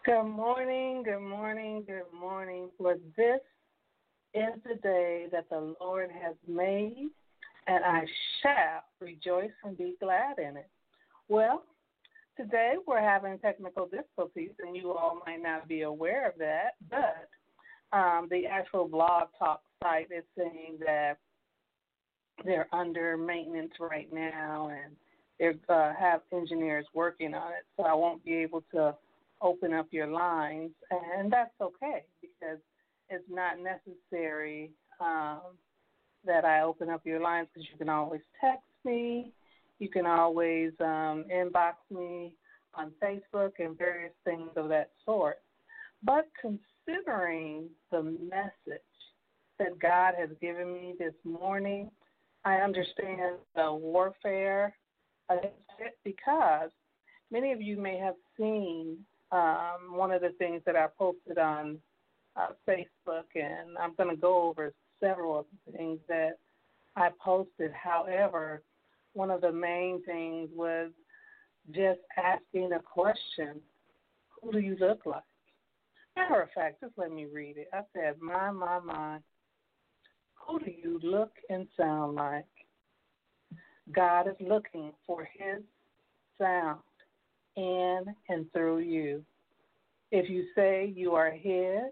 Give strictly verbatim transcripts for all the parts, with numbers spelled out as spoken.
Good morning, good morning, good morning. For this is the day that the Lord has made, and I shall rejoice and be glad in it. Well, today we're having technical difficulties, and you all might not be aware of that, but um, the actual blog talk site is saying that they're under maintenance right now, and they uh, have engineers working on it. So I won't be able to open up your lines, and that's okay because it's not necessary um, that I open up your lines because you can always text me, you can always um, inbox me on Facebook and various things of that sort. But considering the message that God has given me this morning, I understand the warfare against it because many of you may have seen um, one of the things that I posted on uh, Facebook, and I'm going to go over several of the things that I posted. However, one of the main things was just asking a question: who do you look like? Matter of fact, just let me read it. I said, my, my, my, who do you look and sound like? God is looking for his sound in and through you. If you say you are his,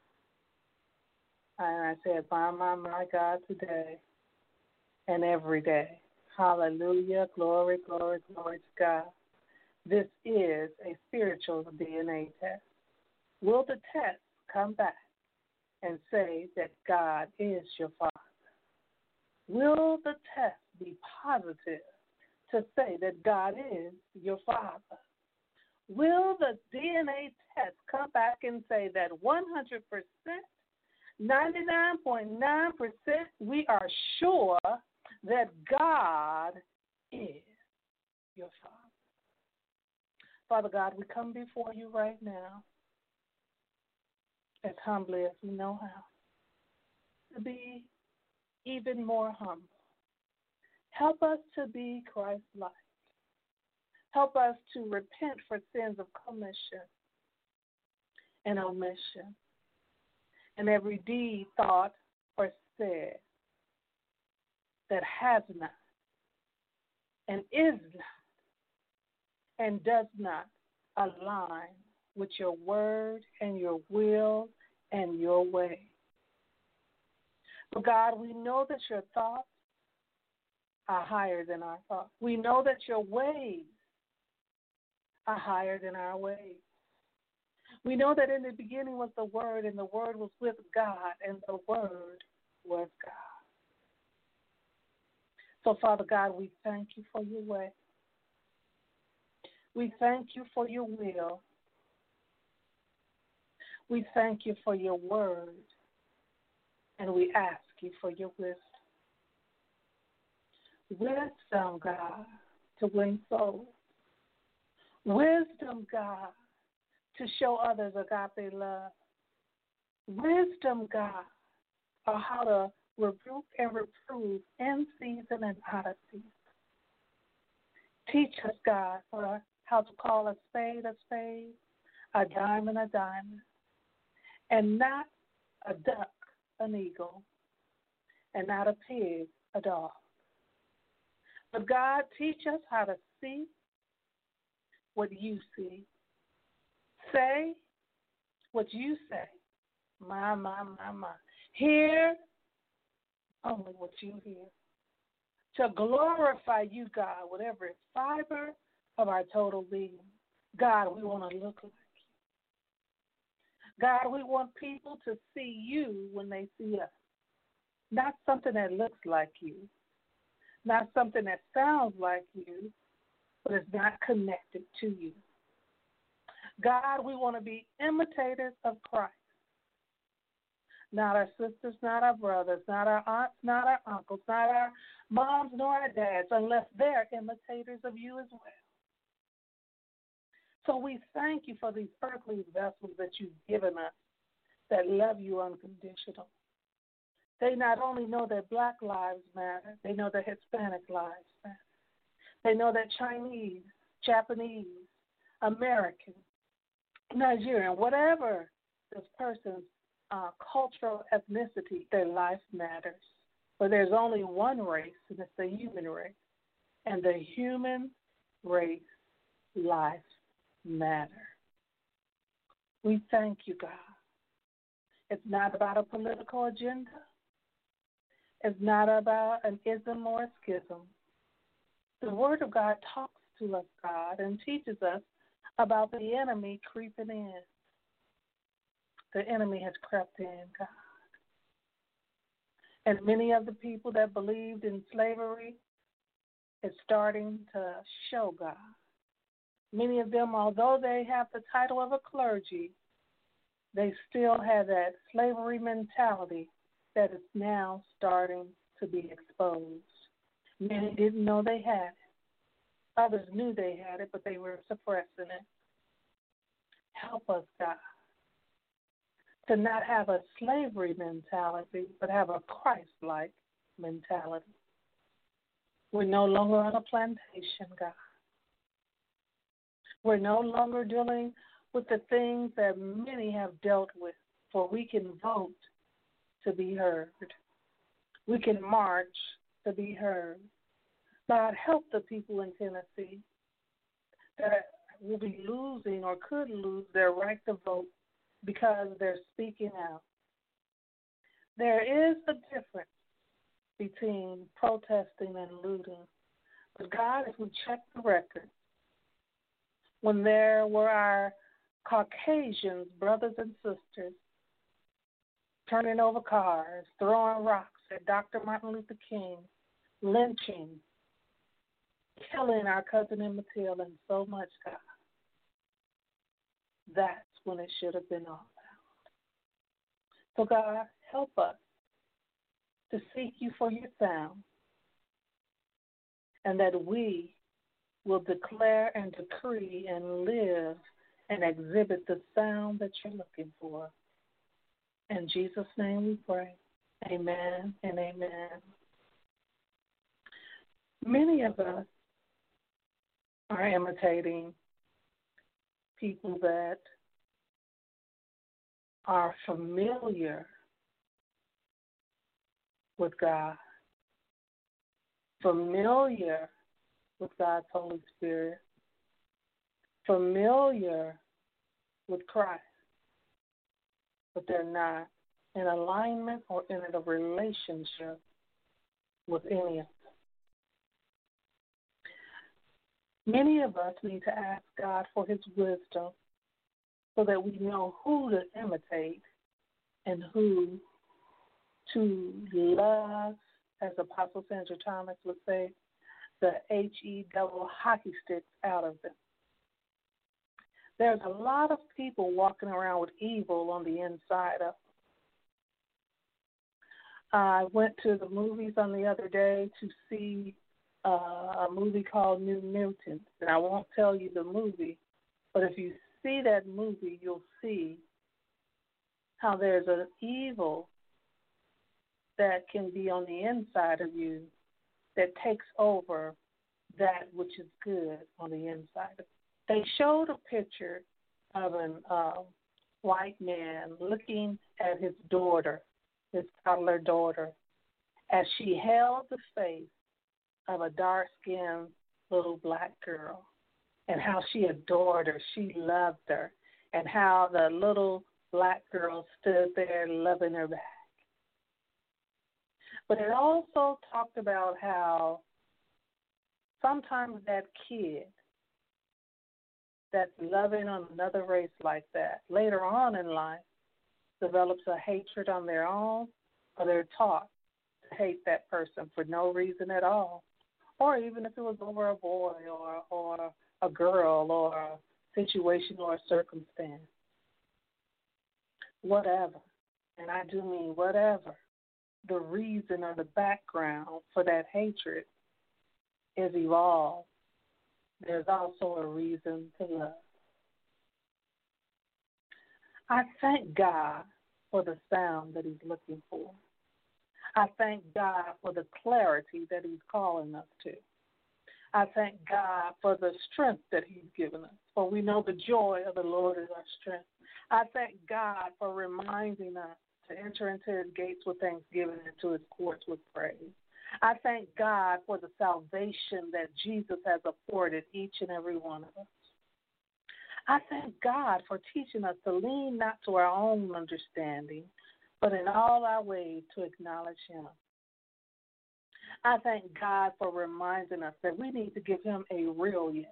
and I said, my, my, my God, today and every day. Hallelujah, glory, glory, glory to God. This is a spiritual D N A test. Will the test come back and say that God is your Father? Will the test be positive to say that God is your Father? Will the D N A test come back and say that one hundred percent, ninety-nine point nine percent, we are sure that God is your Father? Father God, we come before you right now as humbly as we know how, to be even more humble. Help us to be Christ-like. Help us to repent for sins of commission and omission, and every deed, thought, or said that has not and is not and does not align with your word and your will and your way. But God, we know that your thoughts are higher than our thoughts. We know that your ways are higher than our ways. We know that in the beginning was the Word, and the Word was with God, and the Word was God. So, Father God, we thank you for your way. We thank you for your will. We thank you for your word, and we ask you for your wisdom. Wisdom, God, to win souls. Wisdom, God, to show others agape love. Wisdom, God, on how to rebuke and reprove in season and out of season. Teach us, God, for how to call a spade a spade, a diamond a diamond, and not a duck an eagle, and not a pig a dog. But God, teach us how to see what you see. Say what you say. My, my, my, my. Hear only what you hear. To glorify you, God, with every fiber of our total being. God, we want to look like you. God, we want people to see you when they see us. Not something that looks like you. Not something that sounds like you, but is not connected to you. God, we want to be imitators of Christ. Not our sisters, not our brothers, not our aunts, not our uncles, not our moms, nor our dads, unless they're imitators of you as well. So we thank you for these earthly vessels that you've given us that love you unconditional. They not only know that black lives matter, they know that Hispanic lives matter. They know that Chinese, Japanese, American, Nigerian, whatever this person's uh, cultural ethnicity, their life matters. But there's only one race, and it's the human race. And the human race life matter. We thank you, God. It's not about a political agenda. It's not about an ism or a schism. The Word of God talks to us, God, and teaches us about the enemy creeping in. The enemy has crept in, God. And many of the people that believed in slavery is starting to show, God. Many of them, although they have the title of a clergy, they still have that slavery mentality that is now starting to be exposed. Many didn't know they had it. Others knew they had it, but they were suppressing it. Help us, God, to not have a slavery mentality, but have a Christ-like mentality. We're no longer on a plantation, God. We're no longer dealing with the things that many have dealt with, for we can vote to be heard. We can march to be heard. God, help the people in Tennessee that will be losing or could lose their right to vote because they're speaking out. There is a difference between protesting and looting. But God, if we check the record, when there were our Caucasians, brothers and sisters, turning over cars, throwing rocks at Doctor Martin Luther King, lynching, killing our cousin Emmett Till, and so much, God, that's when it should have been all out. So, God, help us to seek you for your sound, and that we will declare and decree and live and exhibit the sound that you're looking for. In Jesus' name we pray. Amen and amen. Many of us are imitating people that are familiar with God, familiar with God's Holy Spirit, familiar with Christ, but they're not in alignment or in a relationship with any of them. Many of us need to ask God for his wisdom so that we know who to imitate and who to love, as Apostle Sandra Thomas would say, the H E double hockey sticks out of them. There's a lot of people walking around with evil on the inside of them. I went to the movies on the other day to see uh, a movie called New Mutants, and I won't tell you the movie, but if you see that movie, you'll see how there's an evil that can be on the inside of you that takes over that which is good on the inside of you. They showed a picture of a uh, white man looking at his daughter, his toddler daughter, as she held the face of a dark-skinned little black girl, and how she adored her, she loved her, and how the little black girl stood there loving her back. But it also talked about how sometimes that kid that's loving on another race like that, later on in life, develops a hatred on their own, or they're taught to hate that person for no reason at all. Or even if it was over a boy or, or a girl or a situation or a circumstance. Whatever, and I do mean whatever, the reason or the background for that hatred is evolved, there's also a reason to love. I thank God for the sound that he's looking for. I thank God for the clarity that he's calling us to. I thank God for the strength that He's given us, for we know the joy of the Lord is our strength. I thank God for reminding us to enter into His gates with thanksgiving and to His courts with praise. I thank God for the salvation that Jesus has afforded each and every one of us. I thank God for teaching us to lean not to our own understanding, but in all our ways to acknowledge Him. I thank God for reminding us that we need to give Him a real yes.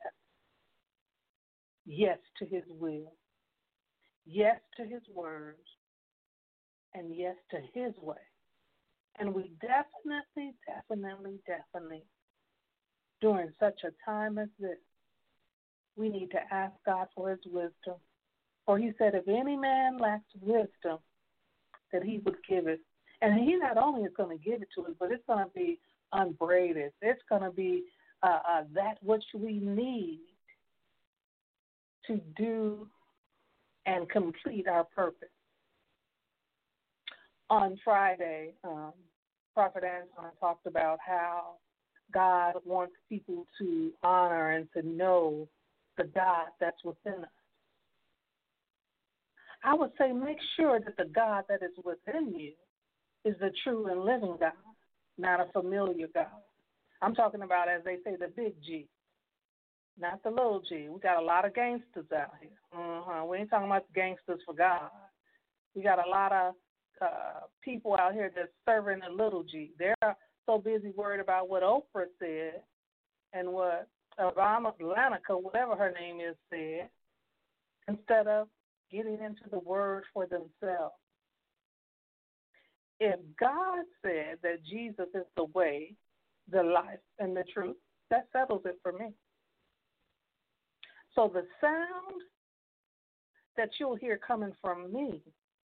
Yes to His will. Yes to His words. And yes to His way. And we definitely, definitely, definitely, during such a time as this, we need to ask God for His wisdom. For He said, if any man lacks wisdom, that He would give it. And He not only is going to give it to us, but it's going to be unbraided. It's going to be uh, uh, that which we need to do and complete our purpose. On Friday, um, Prophet Anton talked about how God wants people to honor and to know the God that's within us. I would say make sure that the God that is within you is the true and living God, not a familiar God. I'm talking about, as they say, the big G, not the little G. We got a lot of gangsters out here. Uh-huh. We ain't talking about the gangsters for God. We got a lot of uh, people out here that's serving the little G. They're so busy worried about what Oprah said and what Obama, Lanica, whatever her name is, said, instead of getting into the word for themselves. If God said that Jesus is the way, the life, and the truth, that settles it for me. So the sound that you'll hear coming from me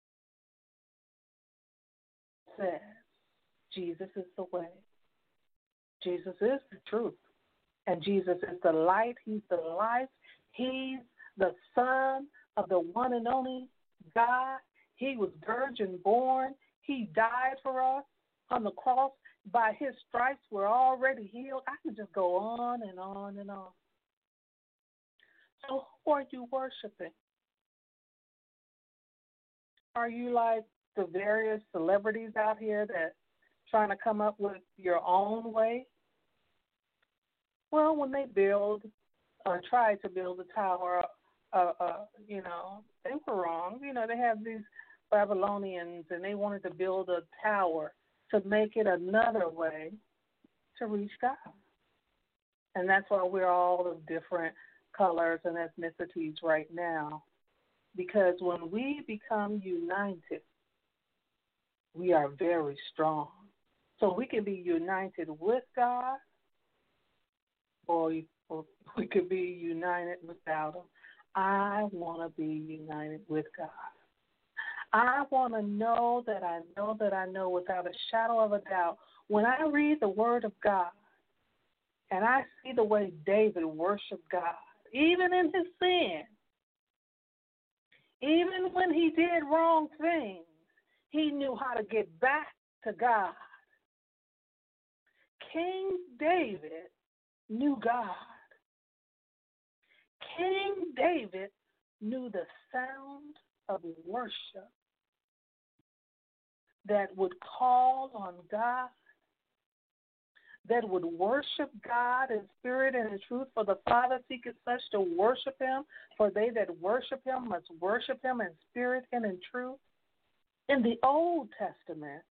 says, Jesus is the way. Jesus is the truth. And Jesus is the light. He's the life. He's the Son of the one and only God. He was virgin born. He died for us on the cross. By His stripes, we're already healed. I can just go on and on and on. So who are you worshiping? Are you like the various celebrities out here that trying to come up with your own way? Well, when they build or try to build a tower, uh, uh, you know, they were wrong. You know, they have these Babylonians, and they wanted to build a tower to make it another way to reach God. And that's why we're all of different colors and ethnicities right now. Because when we become united, we are very strong. So we can be united with God, or we could be united without Him. I want to be united with God. I want to know that I know that I know without a shadow of a doubt. When I read the Word of God and I see the way David worshiped God, even in his sin, even when he did wrong things, he knew how to get back to God. King David knew God. King David knew the sound of worship that would call on God, that would worship God in spirit and in truth. For the Father seeketh such to worship Him, for they that worship Him must worship Him in spirit and in truth. In the Old Testament,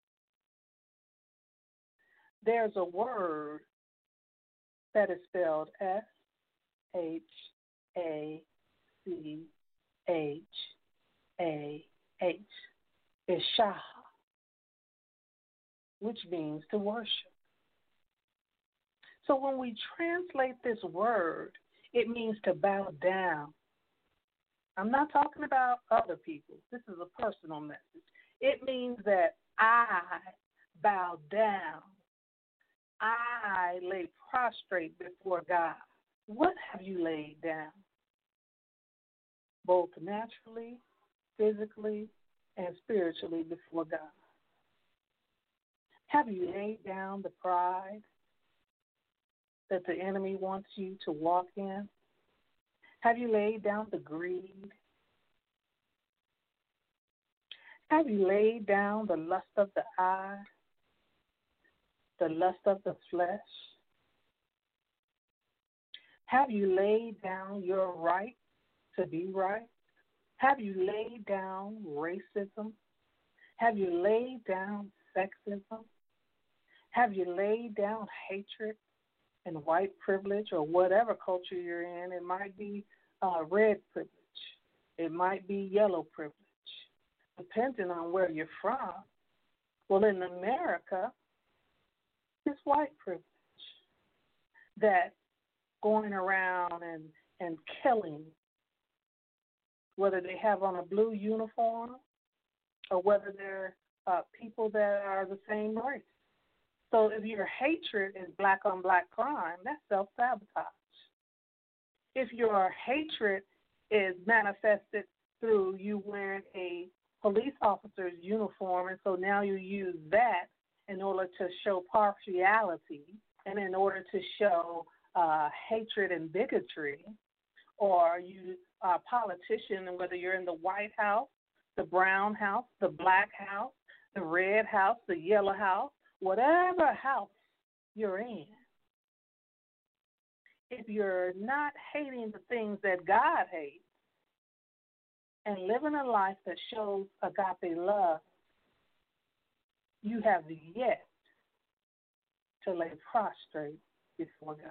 there's a word that is spelled S H A C H A H. It's Shah, which means to worship. So when we translate this word, it means to bow down. I'm not talking about other people. This is a personal message. It means that I bow down. I lay prostrate before God. What have you laid down? Both naturally, physically, and spiritually before God. Have you laid down the pride? that the enemy wants you to walk in? Have you laid down the greed? Have you laid down the lust of the eye, the lust of the flesh? Have you laid down your right to be right? Have you laid down racism? Have you laid down sexism? Have you laid down hatred and white privilege or whatever culture you're in? It might be uh, red privilege. It might be yellow privilege, depending on where you're from. Well, in America, it's white privilege that going around and, and killing, whether they have on a blue uniform or whether they're uh, people that are the same race. So if your hatred is black on black crime, that's self-sabotage. If your hatred is manifested through you wearing a police officer's uniform, and so now you use that in order to show partiality and in order to show uh, hatred and bigotry, or you are a politician, and whether you're in the White House, the brown house, the black house, the red house, the yellow house, whatever house you're in, if you're not hating the things that God hates and living a life that shows agape love, you have yet to lay prostrate before God.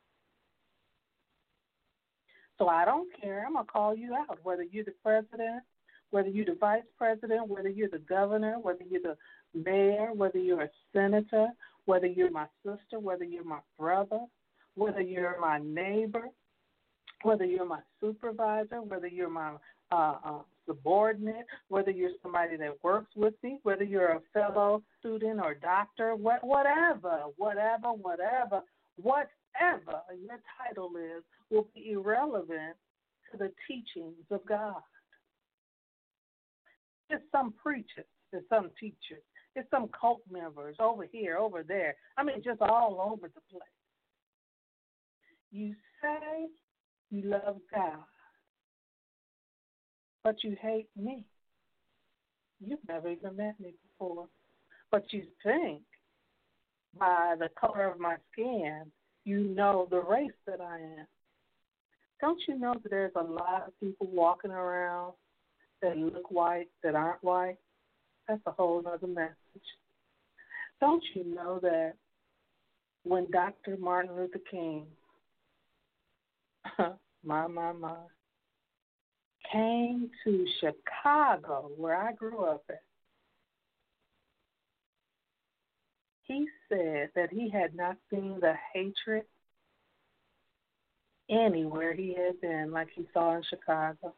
So I don't care. I'm going to call you out, whether you're the president, whether you're the vice president, whether you're the governor, whether you're the mayor, whether you're a senator, whether you're my sister, whether you're my brother, whether you're my neighbor, whether you're my supervisor, whether you're my uh, uh, subordinate, whether you're somebody that works with me, whether you're a fellow student or doctor, what, whatever, whatever, whatever, whatever your title is will be irrelevant to the teachings of God. There's some preachers, there's some teachers, there's some cult members over here, over there. I mean, just all over the place. You say you love God, but you hate me. You've never even met me before. But you think by the color of my skin, you know the race that I am. Don't you know that there's a lot of people walking around that look white that aren't white? That's a whole other message. Don't you know that when Doctor Martin Luther King, my, my, my, came to Chicago, where I grew up at, he said that he had not seen the hatred anywhere he had been like he saw in Chicago.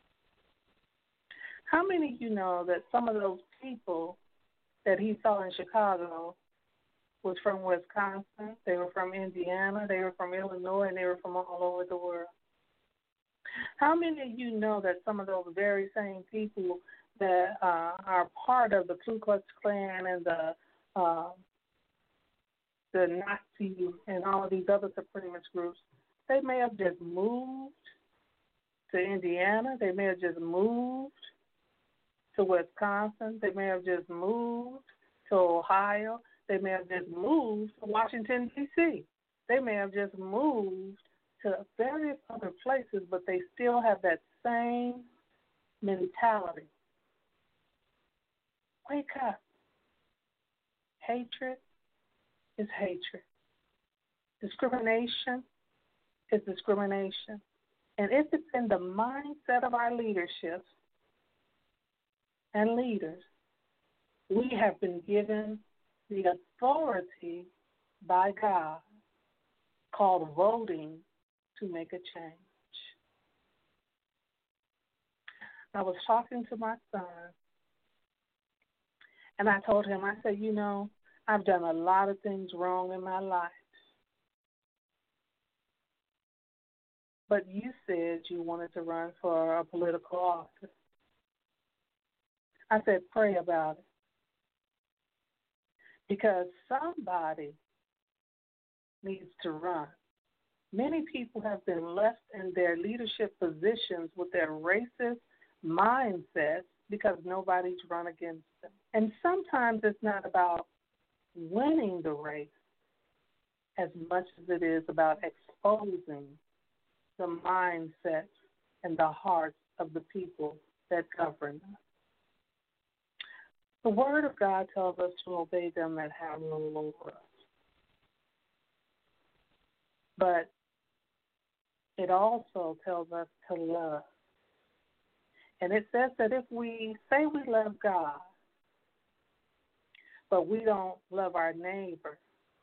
How many of you know that some of those people that he saw in Chicago was from Wisconsin, they were from Indiana, they were from Illinois, and they were from all over the world? How many of you know that some of those very same people that uh, are part of the Ku Klux Klan and the uh, the Nazi and all of these other supremacist groups, they may have just moved to Indiana, they may have just moved to Wisconsin, they may have just moved to Ohio, they may have just moved to Washington, D C, they may have just moved to various other places, but they still have that same mentality. Wake up. Hatred is hatred. Discrimination is discrimination. And if it's in the mindset of our leadership and leaders, we have been given the authority by God called voting to make a change. I was talking to my son, and I told him, I said, you know, I've done a lot of things wrong in my life. But you said you wanted to run for a political office. I said, pray about it. Because somebody needs to run. Many people have been left in their leadership positions with their racist mindsets because nobody's run against them. And sometimes it's not about winning the race as much as it is about exposing the mindsets and the hearts of the people that govern us. The Word of God tells us to obey them that have rule over us. But it also tells us to love. And it says that if we say we love God, but we don't love our neighbor,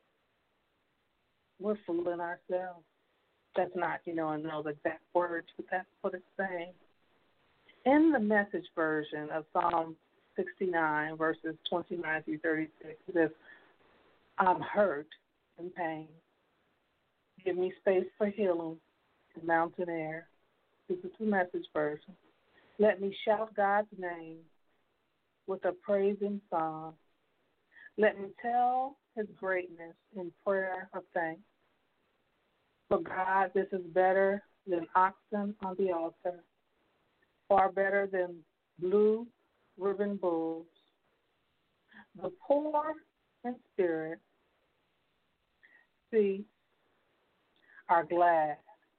we're fooling ourselves. That's not, you know, I know the exact words, but that's what it's saying. In the Message version of Psalm sixty-nine, verses twenty-nine through thirty-six, it says, I'm hurt and pain. Give me space for healing and mountain air. This is the Message version. Let me shout God's name with a praising song. Let me tell his greatness in prayer of thanks. For God, this is better than oxen on the altar, far better than blue ribbon bulls. The poor in spirit, see, are glad.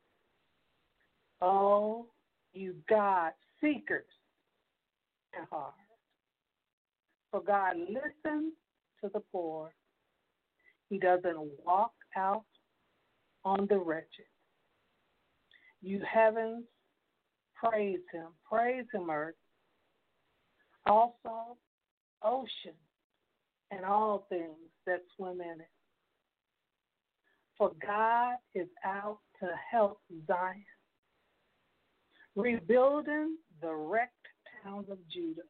Oh, you God seekers at heart. For God listens to the poor. He doesn't walk out on the wretched. You heavens, praise him. Praise him, earth. Also, ocean and all things that swim in it. For God is out to help Zion, rebuilding the wrecked towns of Judah.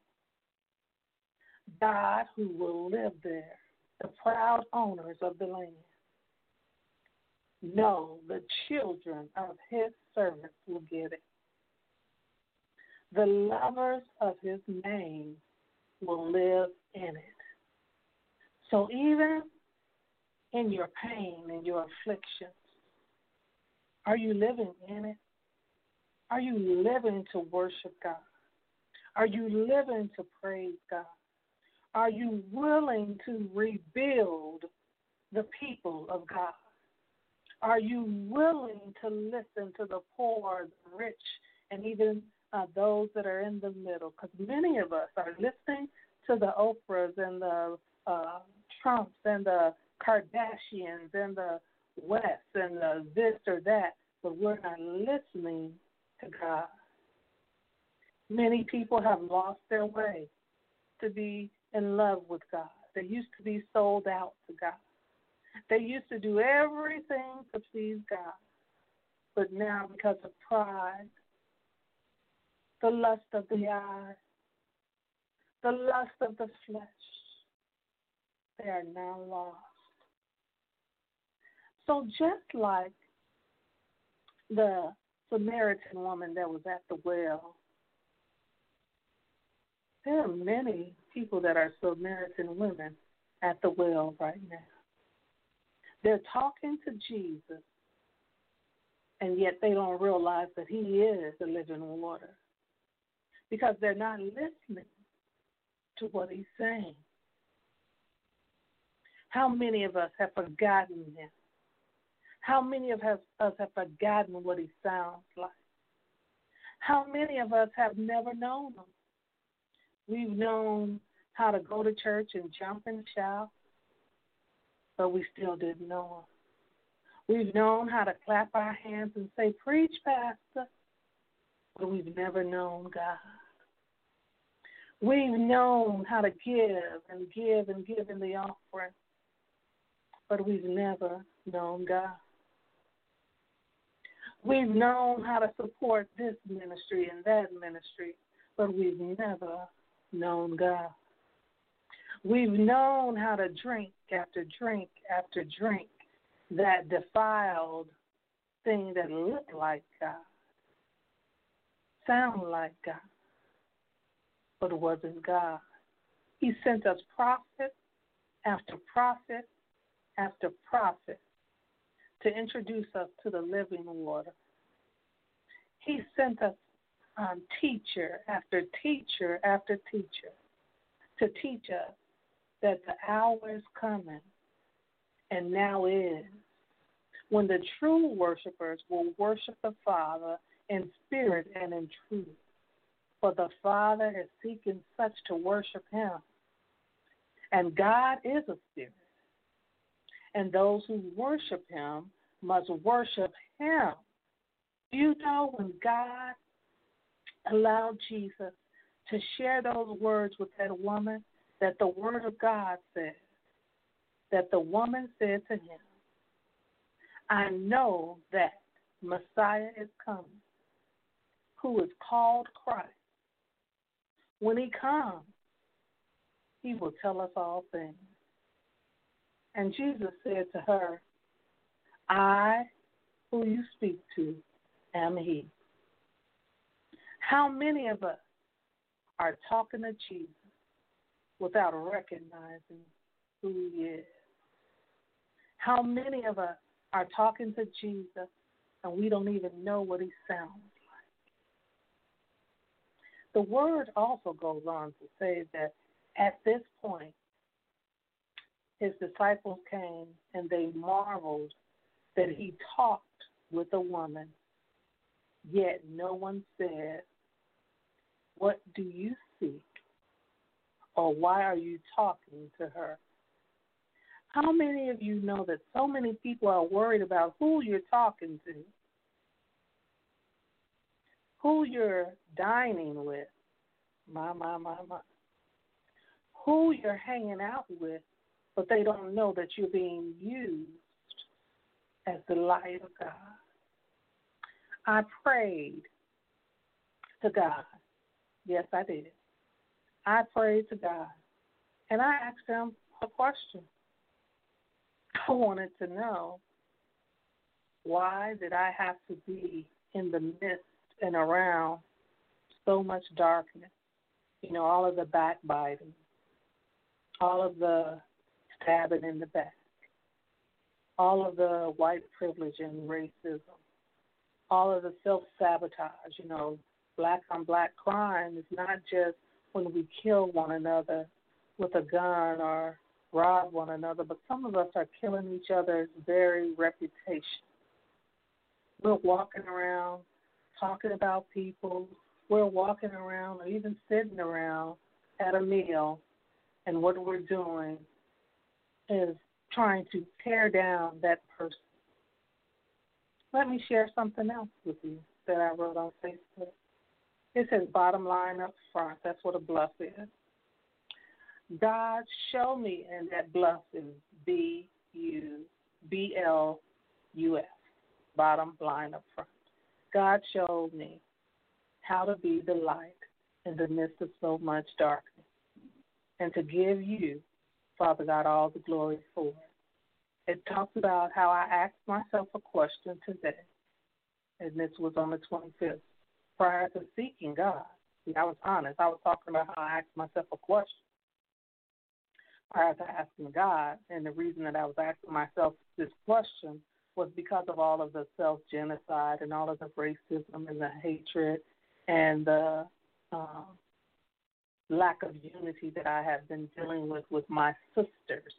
God who will live there, the proud owners of the land. No, the children of his servants will get it. The lovers of his name will live in it. So even in your pain and your afflictions, are you living in it? Are you living to worship God? Are you living to praise God? Are you willing to rebuild the people of God? Are you willing to listen to the poor, the rich, and even uh, those that are in the middle? Because many of us are listening to the Oprahs and the uh, Trumps and the Kardashians and the West and the this or that, but we're not listening to God. Many people have lost their way to be in love with God. They used to be sold out to God. They used to do everything to please God. But now, because of pride, the lust of the eye, the lust of the flesh, they are now lost. So just like the Samaritan woman that was at the well, there are many people that are Samaritan women at the well right now. They're talking to Jesus, and yet they don't realize that he is the living water because they're not listening to what he's saying. How many of us have forgotten him? How many of us have forgotten what he sounds like? How many of us have never known him? We've known how to go to church and jump and shout, but we still didn't know him. We've known how to clap our hands and say, preach, Pastor, but we've never known God. We've known how to give and give and give in the offering, but we've never known God. We've known how to support this ministry and that ministry, but we've never known God. We've known how to drink after drink after drink that defiled thing that looked like God, sound like God, but it wasn't God. He sent us prophet after prophet after prophet to introduce us to the living water. He sent us um, teacher after teacher after teacher to teach us that the hour is coming, and now is, when the true worshipers will worship the Father in spirit and in truth. For the Father is seeking such to worship him. And God is a spirit. And those who worship him must worship him. You know, when God allowed Jesus to share those words with that woman, that the word of God says, that the woman said to him, I know that Messiah is coming, who is called Christ. When he comes, he will tell us all things. And Jesus said to her, I, who you speak to, am he. How many of us are talking to Jesus without recognizing who he is? How many of us are talking to Jesus and we don't even know what he sounds like? The word also goes on to say that at this point, his disciples came and they marveled that he talked with a woman, yet no one said, what do you seek? Or why are you talking to her? How many of you know that so many people are worried about who you're talking to, who you're dining with, my, my, my, my, who you're hanging out with, but they don't know that you're being used as the light of God. I prayed to God. Yes, I did. I prayed to God, and I asked him a question. I wanted to know, why did I have to be in the midst and around so much darkness? You know, all of the backbiting, all of the stabbing in the back, all of the white privilege and racism, all of the self-sabotage. You know, black on black crime is not just when we kill one another with a gun or rob one another, but some of us are killing each other's very reputation. We're walking around talking about people. We're walking around or even sitting around at a meal, and what we're doing is trying to tear down that person. Let me share something else with you that I wrote on Facebook. It says bottom line up front. That's what a bluff is. God, show me, and that bluff is B U B L U F, bottom line up front. God showed me how to be the light in the midst of so much darkness, and to give you, Father God, all the glory for it. It talks about how I asked myself a question today, and this was on the twenty-fifth, prior to seeking God. See, I was honest. I was talking about how I asked myself a question prior to asking God, and the reason that I was asking myself this question was because of all of the self-genocide and all of the racism and the hatred and the um, lack of unity that I have been dealing with with my sisters,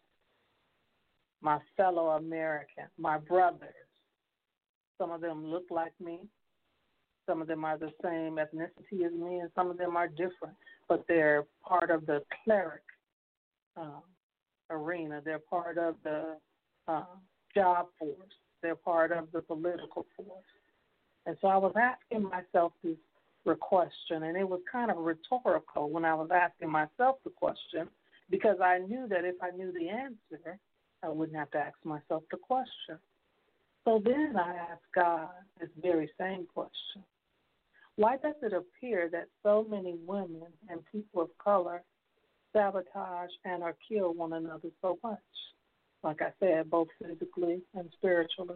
my fellow Americans, my brothers. Some of them look like me. Some of them are the same ethnicity as me, and some of them are different, but they're part of the cleric um, arena. They're part of the uh, job force. They're part of the political force. And so I was asking myself this question, and it was kind of rhetorical when I was asking myself the question, because I knew that if I knew the answer, I wouldn't have to ask myself the question. So then I asked God this very same question. Why does it appear that so many women and people of color sabotage and or kill one another so much? Like I said, both physically and spiritually.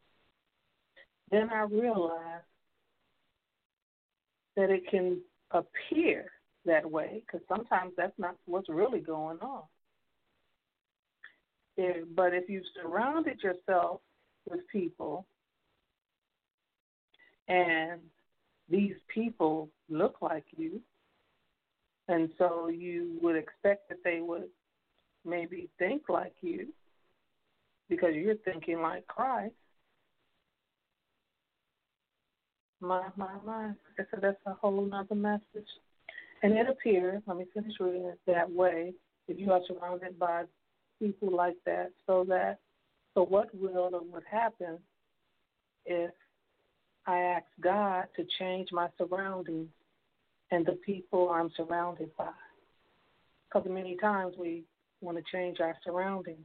Then I realized that it can appear that way, because sometimes that's not what's really going on. If, but if you've surrounded yourself with people, and these people look like you, and so you would expect that they would maybe think like you because you're thinking like Christ. My, my, my. I said that's a whole nother message. And it appears, let me finish reading it that way, if you are surrounded by people like that, so that, so what will or would happen if I ask God to change my surroundings and the people I'm surrounded by? Because many times we want to change our surroundings.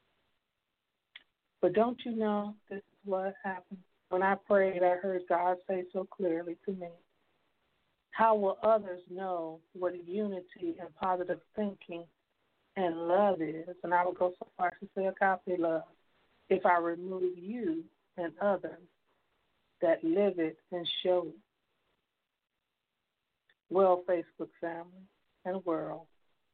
But don't you know this is what happened? When I prayed, I heard God say so clearly to me, how will others know what unity and positive thinking and love is? And I would go so far to say agape love, if I remove you and others that live it and show it. Well, Facebook family and world,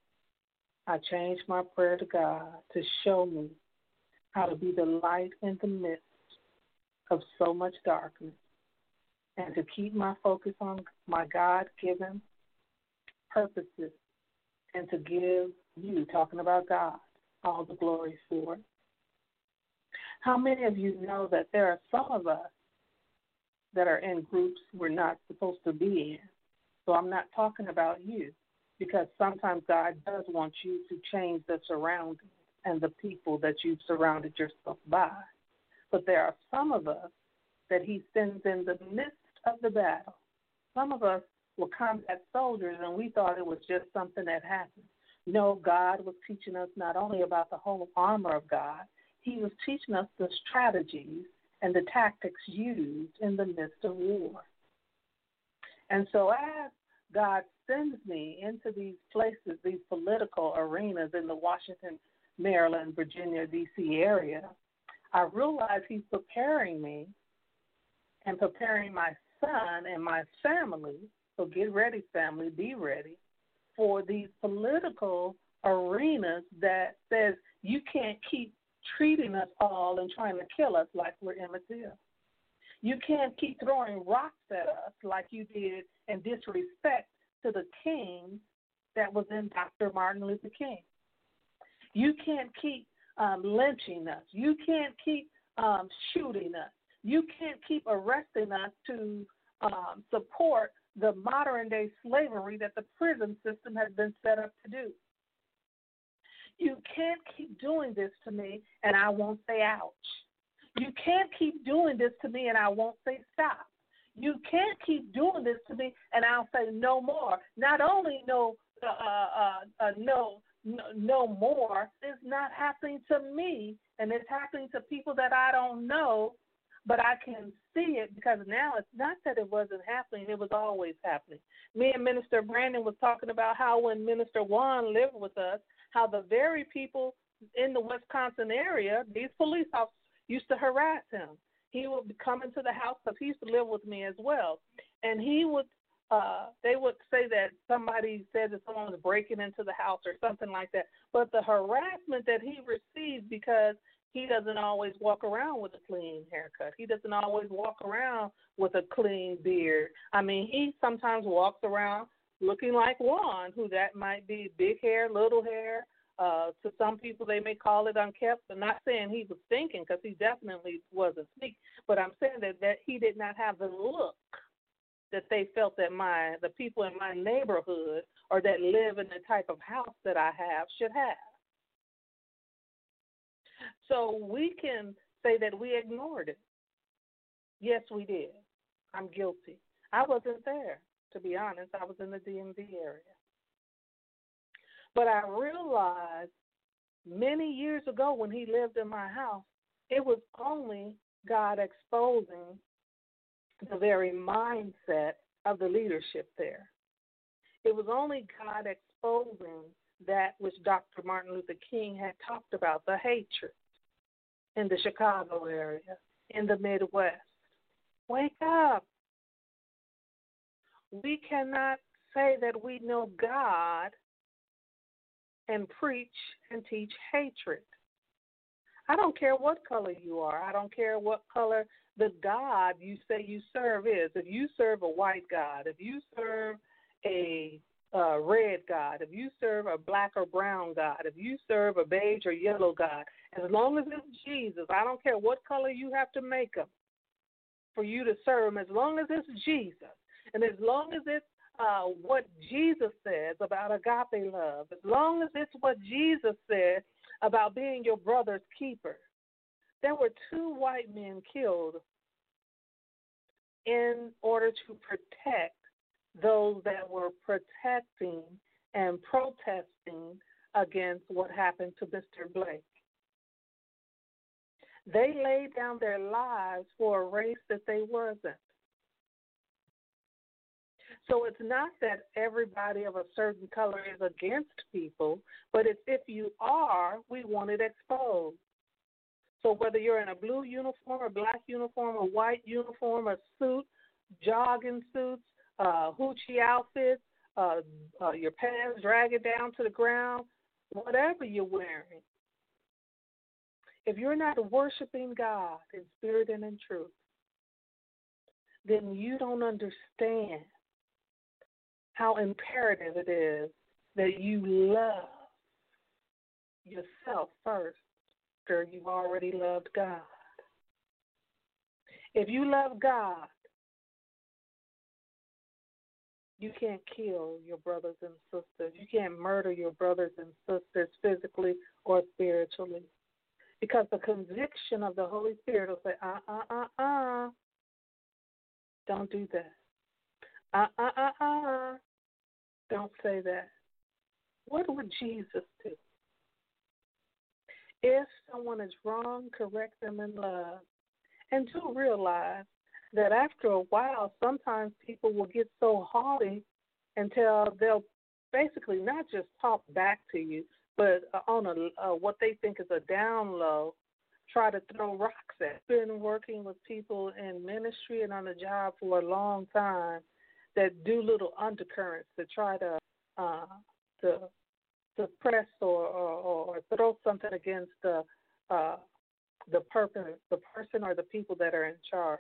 I changed my prayer to God to show me how to be the light in the midst of so much darkness, and to keep my focus on my God-given purposes, and to give you, talking about God, all the glory for it. How many of you know that there are some of us that are in groups we're not supposed to be in? So I'm not talking about you, because sometimes God does want you to change the surroundings and the people that you've surrounded yourself by. But there are some of us that he sends in the midst of the battle. Some of us were combat soldiers, and we thought it was just something that happened. No, God was teaching us not only about the whole armor of God, he was teaching us the strategies and the tactics used in the midst of war. And so as God sends me into these places, these political arenas in the Washington, Maryland, Virginia, D C area, I realize he's preparing me and preparing my son and my family, so get ready, family, be ready, for these political arenas that says you can't keep treating us all and trying to kill us like we're Emmett Till. You can't keep throwing rocks at us like you did in disrespect to the king that was in Doctor Martin Luther King. You can't keep um, lynching us. You can't keep um, shooting us. You can't keep arresting us to um, support the modern-day slavery that the prison system has been set up to do. You can't keep doing this to me and I won't say ouch. You can't keep doing this to me and I won't say stop. You can't keep doing this to me and I'll say no more. Not only no, uh, uh, uh, no, no, no more, it's not happening to me, and it's happening to people that I don't know, but I can see it because now it's not that it wasn't happening, it was always happening. Me and Minister Brandon was talking about how when Minister Juan lived with us, how the very people in the Wisconsin area, these police officers, used to harass him. He would come into the house because he used to live with me as well, and he would, uh, they would say that somebody said that someone was breaking into the house or something like that. But the harassment that he received because he doesn't always walk around with a clean haircut. He doesn't always walk around with a clean beard. I mean, he sometimes walks around looking like Juan, who that might be big hair, little hair. Uh, to some people, they may call it unkempt. I'm not saying he was thinking, because he definitely wasn't speaking, but I'm saying that, that he did not have the look that they felt that my the people in my neighborhood or that live in the type of house that I have should have. So we can say that we ignored it. Yes, we did. I'm guilty. I wasn't there, to be honest. I was in the D M V area. But I realized many years ago when he lived in my house, it was only God exposing the very mindset of the leadership there. It was only God exposing that which Doctor Martin Luther King had talked about, the hatred in the Chicago area, in the Midwest. Wake up. We cannot say that we know God and preach and teach hatred. I don't care what color you are. I don't care what color the God you say you serve is. If you serve a white God, if you serve a uh, red God, if you serve a black or brown God, if you serve a beige or yellow God, as long as it's Jesus, I don't care what color you have to make them for you to serve him, as long as it's Jesus, and as long as it's uh, what Jesus says about agape love, as long as it's what Jesus said about being your brother's keeper. There were two white men killed in order to protect those that were protecting and protesting against what happened to Mister Blake. They laid down their lives for a race that they wasn't. So it's not that everybody of a certain color is against people, but it's if you are, we want it exposed. So whether you're in a blue uniform, a black uniform, a white uniform, a suit, jogging suits, uh, hoochie outfits, uh, uh, your pants drag it down to the ground, whatever you're wearing, if you're not worshiping God in spirit and in truth, then you don't understand how imperative it is that you love yourself first after you've already loved God. If you love God, you can't kill your brothers and sisters. You can't murder your brothers and sisters physically or spiritually. Because the conviction of the Holy Spirit will say, uh, uh, uh, uh, don't do that. Uh, uh, uh, uh, don't say that. What would Jesus do? If someone is wrong, correct them in love. And do realize that after a while, sometimes people will get so haughty until they'll basically not just talk back to you, but on a uh, what they think is a down low, try to throw rocks at. I've been working with people in ministry and on the job for a long time that do little undercurrents to try to uh, to suppress or, or, or throw something against the uh, the person, the person or the people that are in charge.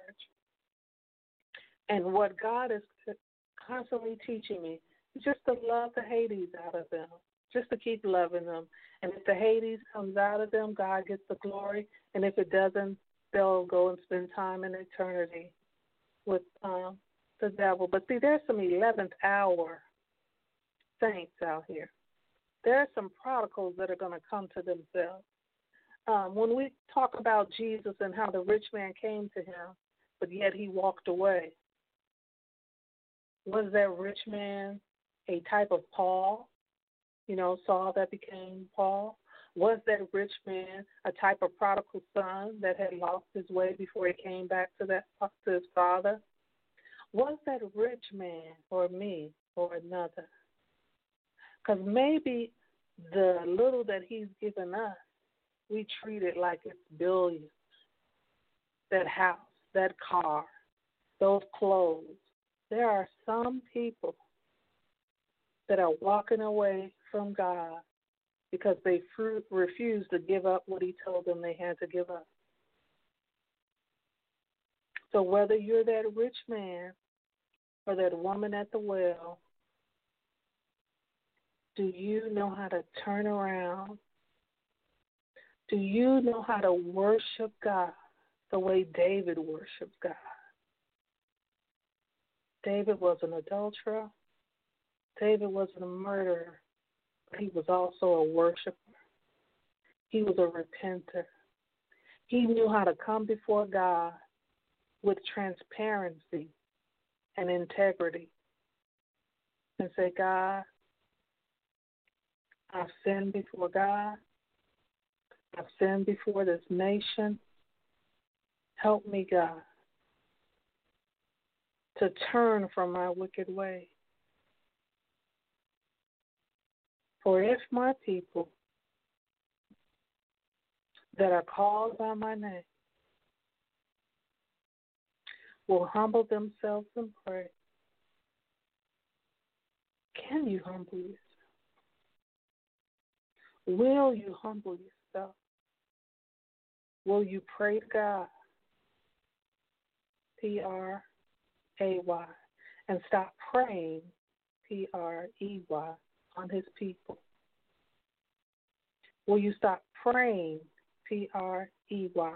And what God is constantly teaching me is just to love the Hades out of them, just to keep loving them. And if the Hades comes out of them, God gets the glory. And if it doesn't, they'll go and spend time in eternity with um, the devil. But see, there's some eleventh hour saints out here. There are some prodigals that are going to come to themselves. Um, when we talk about Jesus and how the rich man came to him, but yet he walked away, was that rich man a type of Paul? You know, Saul that became Paul? Was that rich man a type of prodigal son that had lost his way before he came back to that to his father? Was that rich man or me or another? Because maybe the little that he's given us, we treat it like it's billions. That house, that car, those clothes. There are some people that are walking away from God because they fru- refuse to give up what he told them they had to give up. So whether you're that rich man or that woman at the well, do you know how to turn around? Do you know how to worship God the way David worshiped God? David was an adulterer. David wasn't a murderer. But he was also a worshiper. He was a repenter. He knew how to come before God with transparency and integrity and say, God, I've sinned before God. I've sinned before this nation. Help me, God, to turn from my wicked way. For if my people that are called by my name will humble themselves and pray, can you humble yourself? Will you humble yourself? Will you pray to God, P R A Y, and stop praying, P R E Y, on his people? Will you stop praying, P R E Y,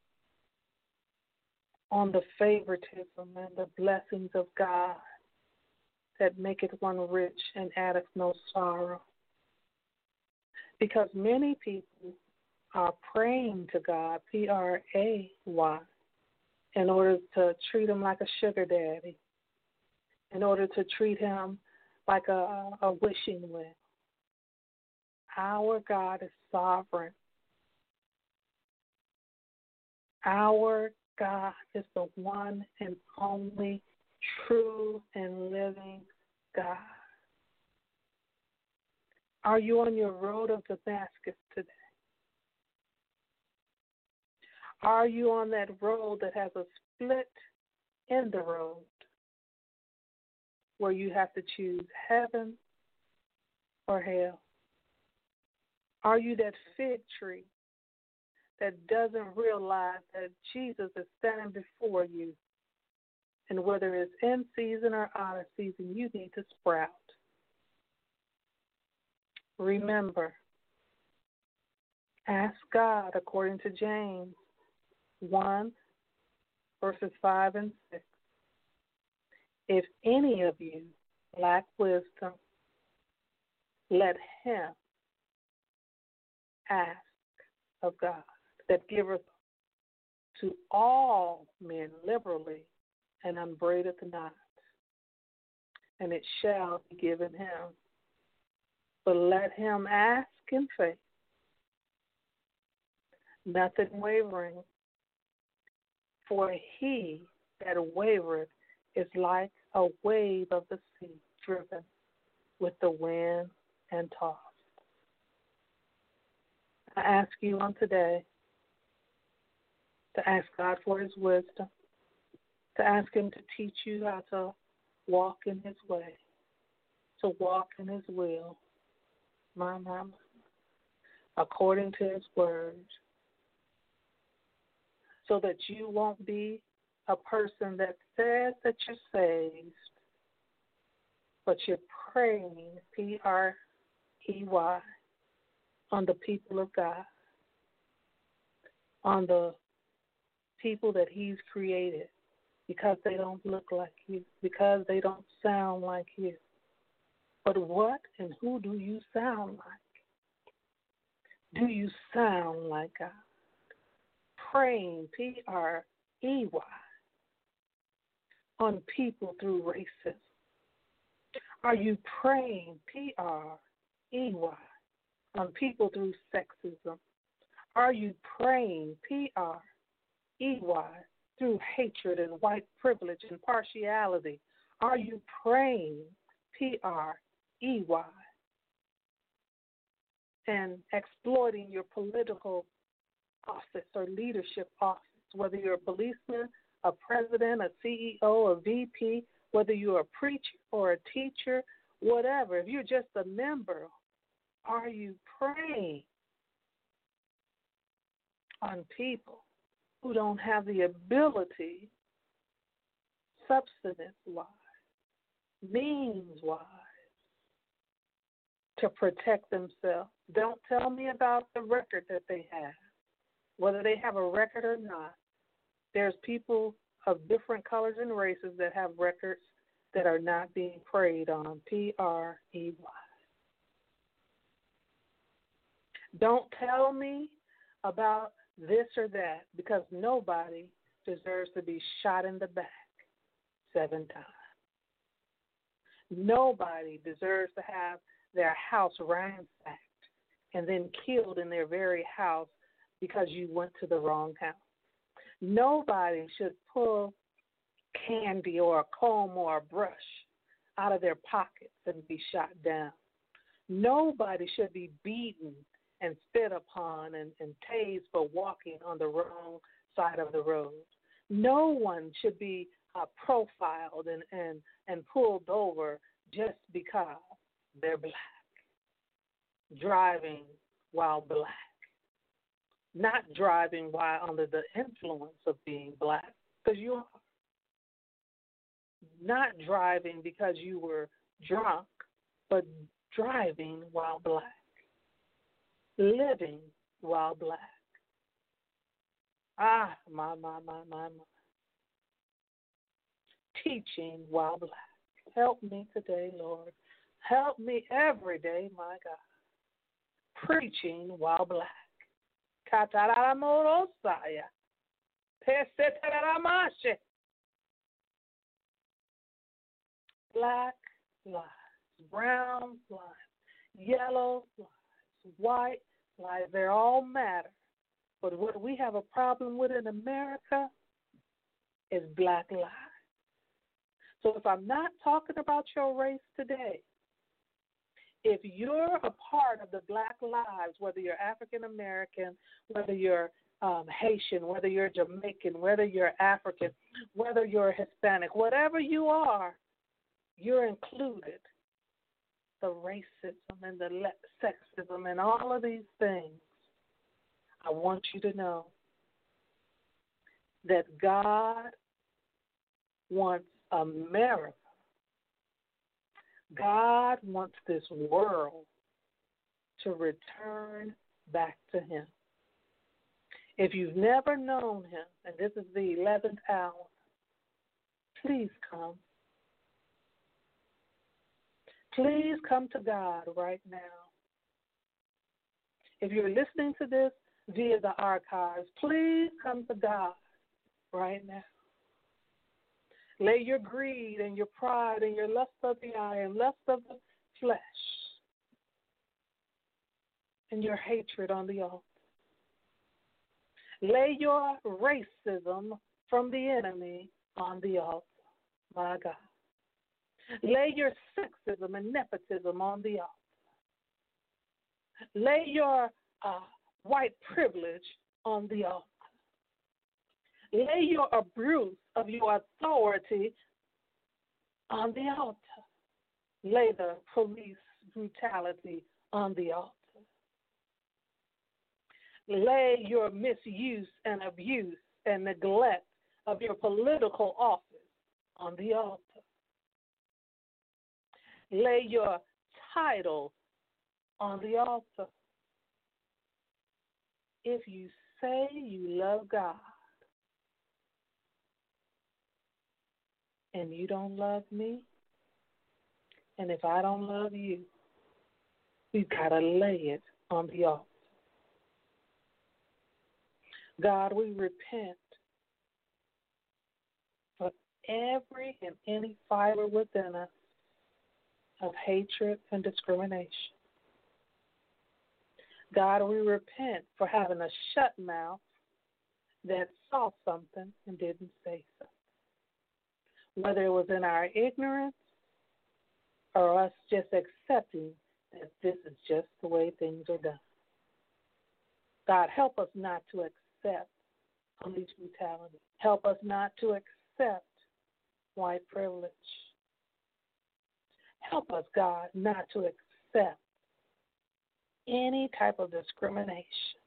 on the favoritism and the blessings of God that maketh one rich and addeth no sorrow? Because many people are praying to God, P R A Y, in order to treat him like a sugar daddy, in order to treat him like a, a wishing well. Our God is sovereign. Our God is the one and only true and living God. Are you on your road of Damascus today? Are you on that road that has a split in the road where you have to choose heaven or hell? Are you that fig tree that doesn't realize that Jesus is standing before you, and whether it's in season or out of season, you need to sprout? Remember, ask God according to James one, verses five and six. If any of you lack wisdom, let him ask of God, that giveth to all men liberally and upbraideth not, and it shall be given him. But let him ask in faith, nothing wavering. For he that wavereth is like a wave of the sea, driven with the wind and tossed. I ask you on today to ask God for his wisdom, to ask him to teach you how to walk in his way, to walk in his will, my mama, according to his word, so that you won't be a person that says that you're saved, but you're praying, P R E Y, on the people of God, on the people that he's created, because they don't look like you, because they don't sound like you. But what and who do you sound like? Do you sound like God? Praying, P R E Y, on people through racism. Are you praying, P R E Y, on people through sexism? Are you praying, P R E Y, through hatred and white privilege and partiality? Are you praying, P R E Y, and exploiting your political office or leadership office, whether you're a policeman, a president, a C E O, a V P, whether you're a preacher or a teacher, whatever, if you're just a member, are you praying on people who don't have the ability, substance-wise, means-wise, to protect themselves? Don't tell me about the record that they have. Whether they have a record or not, there's people of different colors and races that have records that are not being preyed on, P R E Y. Don't tell me about this or that, because nobody deserves to be shot in the back seven times. Nobody deserves to have their house ransacked and then killed in their very house because you went to the wrong house. Nobody should pull candy or a comb or a brush out of their pockets and be shot down. Nobody should be beaten and spit upon and, and tased for walking on the wrong side of the road. No one should be uh, profiled and, and, and pulled over just because they're black, driving while black. not driving while under the influence of being black, because you are not driving because you were drunk, but driving while black, living while black. Ah, my, my, my, my, my. Teaching while black. Help me today, Lord. Help me every day, my God. Preaching while black. Katararamorosaya. Pesetaramashe. Black lives, brown lives, yellow lives, white lives, they all matter. But what we have a problem with in America is black lives. So if I'm not talking about your race today, if you're a part of the black lives, whether you're African American, whether you're um, Haitian, whether you're Jamaican, whether you're African, whether you're Hispanic, whatever you are, you're included. The racism and the le- sexism and all of these things. I want you to know that God wants America. God wants this world to return back to Him. If you've never known Him, and this is the eleventh hour, please come. Please come to God right now. If you're listening to this via the archives, please come to God right now. Lay your greed and your pride and your lust of the eye and lust of the flesh and your hatred on the altar. Lay your racism from the enemy on the altar, my God. Lay your sexism and nepotism on the altar. Lay your uh, white privilege on the altar. Lay your abuse of your authority on the altar. Lay the police brutality on the altar. Lay your misuse and abuse and neglect of your political office on the altar. Lay your title on the altar. If you say you love God and you don't love me, and if I don't love you, we've got to lay it on the altar. God, we repent for every and any fiber within us of hatred and discrimination. God, we repent for having a shut mouth that saw something and didn't say something. Whether it was in our ignorance or us just accepting that this is just the way things are done. God, help us not to accept police brutality. Help us not to accept white privilege. Help us, God, not to accept any type of discrimination.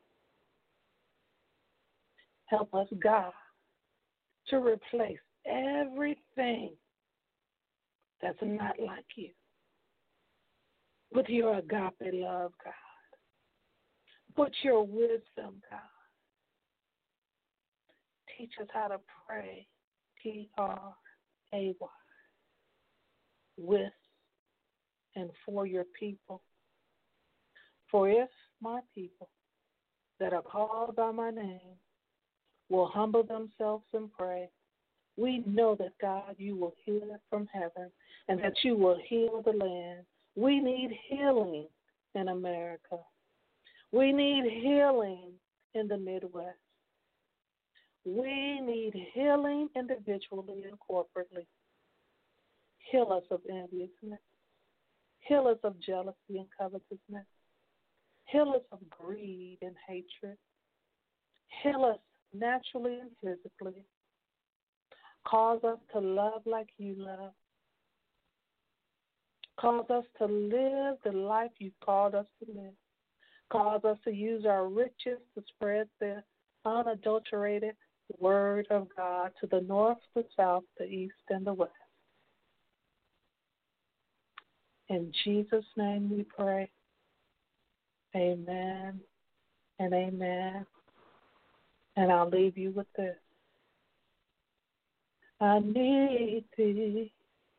Help us, God, to replace everything that's not like you with your agape love, God. With your wisdom, God. Teach us how to pray, P R A Y, with and for your people. For if my people that are called by my name will humble themselves and pray, we know that, God, you will heal it from heaven and that you will heal the land. We need healing in America. We need healing in the Midwest. We need healing individually and corporately. Heal us of enviousness. Heal us of jealousy and covetousness. Heal us of greed and hatred. Heal us naturally and physically. Cause us to love like you love. Cause us to live the life you've called us to live. Cause us to use our riches to spread the unadulterated word of God to the north, the south, the east, and the west. In Jesus' name we pray. Amen and amen. And I'll leave you with this. I need thee.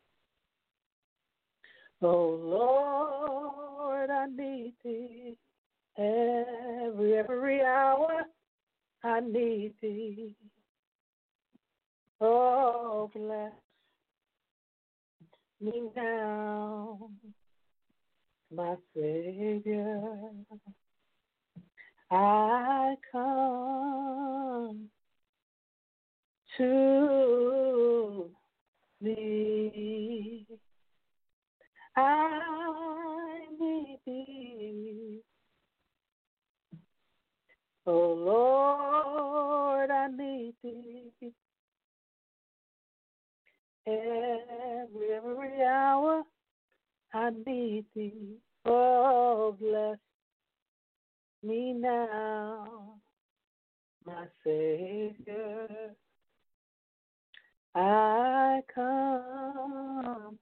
Oh, Lord, I need thee. Every, every hour I need thee. Oh, bless me now, my Savior. I come to thee. I need thee. Oh, Lord, I need thee. Every, every hour I need thee. Oh, bless me now, my Savior. I come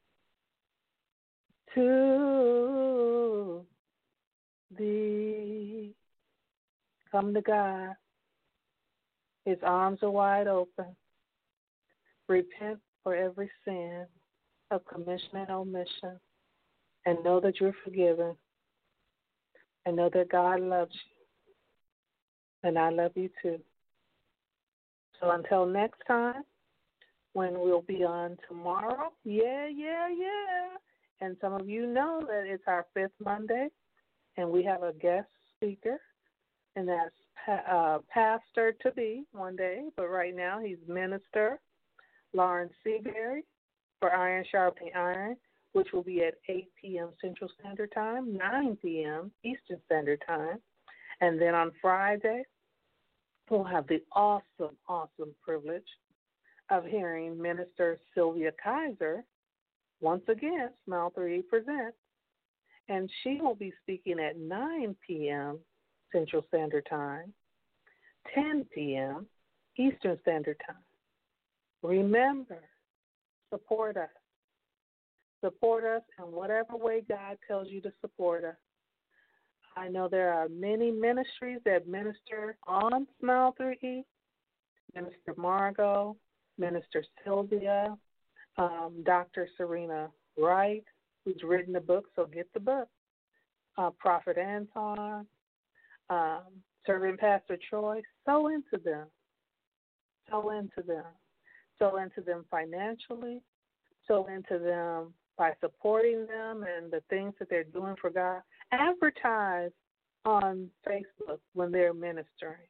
to thee. Come to God. His arms are wide open. Repent for every sin of commission and omission, and know that you're forgiven, and know that God loves you, and I love you too. So until next time, when we'll be on tomorrow, yeah, yeah, yeah, and some of you know that it's our fifth Monday, and we have a guest speaker, and that's uh, pastor to be one day, but right now he's Minister Lawrence Seabury for Iron Sharpening Iron, which will be at eight p.m. Central Standard Time, nine p.m. Eastern Standard Time. And then on Friday, we'll have the awesome, awesome privilege of hearing Minister Sylvia Kaiser, once again, Smile three E Presents, and she will be speaking at nine p.m. Central Standard Time, ten p.m. Eastern Standard Time. Remember, support us. Support us in whatever way God tells you to support us. I know there are many ministries that minister on Smile three E. Minister Margot, Minister Sylvia, um, Doctor Serena Wright, who's written the book, so get the book. Uh, Prophet Anton, um, Servant Pastor Troy, sow into them. Sow into them. Sow into them financially. Sow into them by supporting them and the things that they're doing for God. Advertise on Facebook when they're ministering.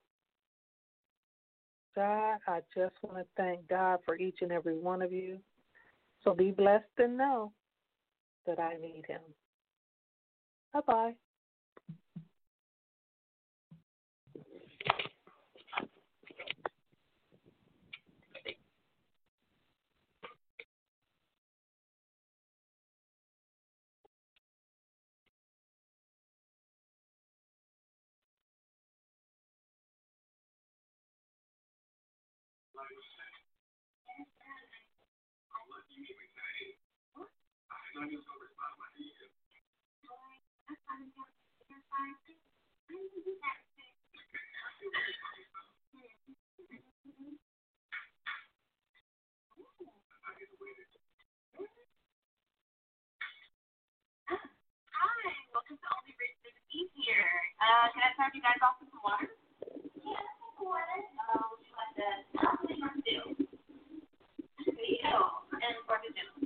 God, I just want to thank God for each and every one of you. So be blessed and know that I need him. Bye-bye. Hi, welcome to Only Rich Eat here. Uh, can I start you guys off with some water? Yeah, some water. Uh, would you like the chocolate or still? Still. And for the gym.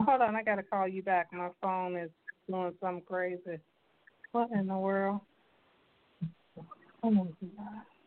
hold on. I got to call you back. My phone is doing something crazy. What in the world? Oh, my God.